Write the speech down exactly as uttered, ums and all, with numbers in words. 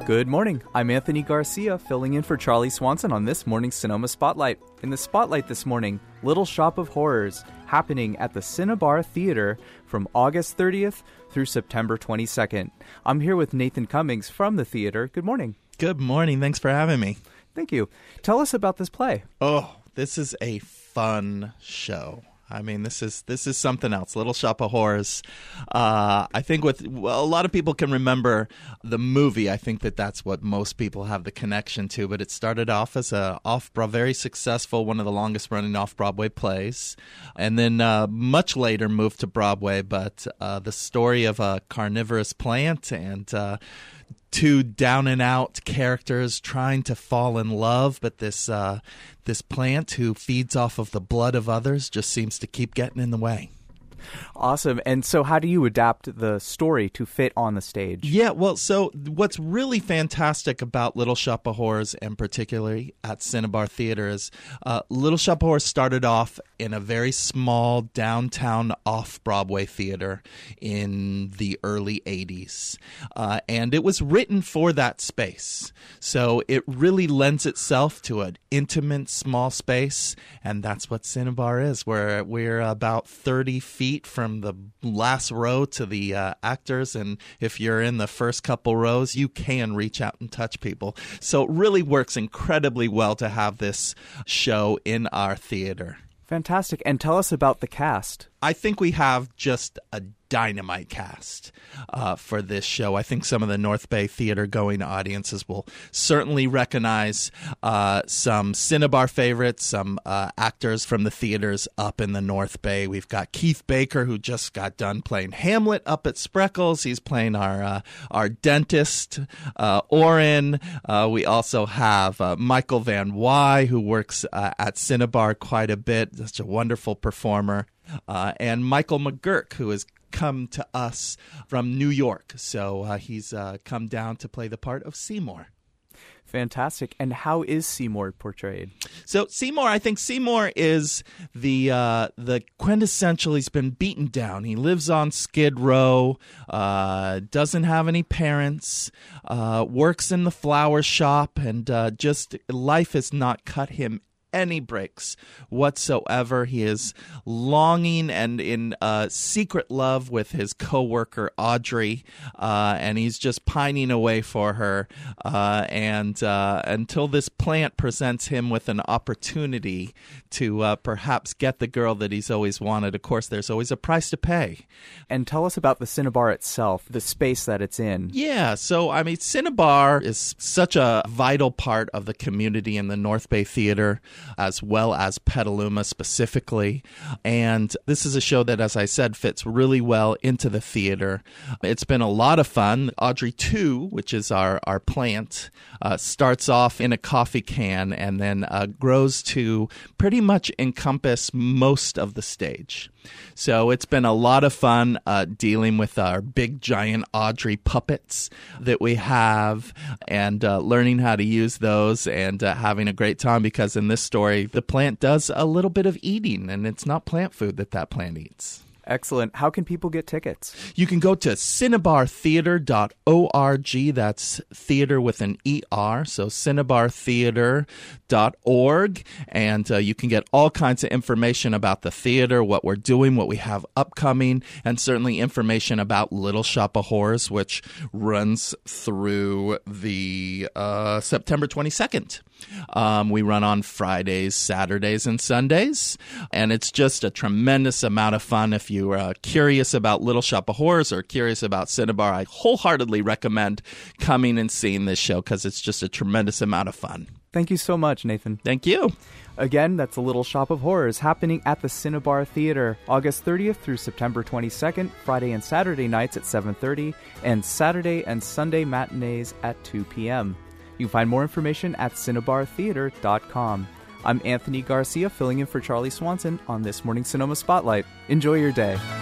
Good morning. I'm Anthony Garcia, filling in for Charlie Swanson on this morning's Sonoma Spotlight. In the Spotlight this morning, Little Shop of Horrors, happening at the Cinnabar Theater from August thirtieth through September twenty-second. I'm here with Nathan Cummings from the theater. Good morning. Good morning. Thanks for having me. Thank you. Tell us about this play. Oh, this is a fun show. I mean, this is this is something else. Little Shop of Horrors. Uh, I think with well, a lot of people can remember the movie. I think that that's what most people have the connection to. But it started off as a off very successful, one of the longest running off Broadway plays, and then uh, much later moved to Broadway. But uh, the story of a carnivorous plant and uh, two down and out characters trying to fall in love, but this uh, this plant who feeds off of the blood of others just seems to keep getting in the way. Awesome. And so how do you adapt the story to fit on the stage? Yeah, well, so what's really fantastic about Little Shop of Horrors, and particularly at Cinnabar Theater, is uh, Little Shop of Horrors started off in a very small downtown off-Broadway theater in the early eighties. Uh, and it was written for that space. So it really lends itself to an intimate, small space, and that's what Cinnabar is. We're, we're about thirty feet from the last row to the uh, actors, and if you're in the first couple rows, you can reach out and touch people. So it really works incredibly well to have this show in our theater. Fantastic. And tell us about the cast. I think we have just a dynamite cast uh, for this show. I think some of the North Bay theater-going audiences will certainly recognize uh, some Cinnabar favorites, some uh, actors from the theaters up in the North Bay. We've got Keith Baker, who just got done playing Hamlet up at Spreckles. He's playing our uh, our dentist, uh, Oren. Uh, we also have uh, Michael Van Wy, who works uh, at Cinnabar quite a bit. Such a wonderful performer. Uh, and Michael McGurk, who has come to us from New York. So uh, he's uh, come down to play the part of Seymour. Fantastic. And how is Seymour portrayed? So Seymour, I think Seymour is the uh, the quintessential. He's been beaten down. He lives on Skid Row, uh, doesn't have any parents, uh, works in the flower shop, and uh, just life has not cut him any breaks whatsoever. He is longing and in uh, secret love with his co-worker Audrey, uh, and he's just pining away for her. Uh, and uh, until this plant presents him with an opportunity to uh, perhaps get the girl that he's always wanted. Of course, there's always a price to pay. And tell us about the Cinnabar itself, the space that it's in. Yeah, so I mean, Cinnabar is such a vital part of the community in the North Bay Theater, as well as Petaluma specifically. And this is a show that, as I said, fits really well into the theater. It's been a lot of fun. Audrey two, which is our, our plant, uh, starts off in a coffee can and then uh, grows to pretty much encompass most of the stage. So it's been a lot of fun uh, dealing with our big, giant Audrey puppets that we have and uh, learning how to use those and uh, having a great time, because in this story, the plant does a little bit of eating, and it's not plant food that that plant eats. Excellent. How can people get tickets? You can go to cinnabar theater dot org. That's theater with an E R, so cinnabar theater dot org. And uh, you can get all kinds of information about the theater, what we're doing, what we have upcoming, and certainly information about Little Shop of Horrors, which runs through the uh, September twenty-second. Um, we run on Fridays, Saturdays, and Sundays, and it's just a tremendous amount of fun. If you're uh, curious about Little Shop of Horrors or curious about Cinnabar, I wholeheartedly recommend coming and seeing this show, because it's just a tremendous amount of fun. Thank you so much, Nathan. Thank you. Again, that's a Little Shop of Horrors happening at the Cinnabar Theater, August thirtieth through September twenty-second, Friday and Saturday nights at seven thirty, and Saturday and Sunday matinees at two p.m. You can find more information at cinnabar theater dot com. I'm Anthony Garcia, filling in for Charlie Swanson on this morning's Sonoma Spotlight. Enjoy your day.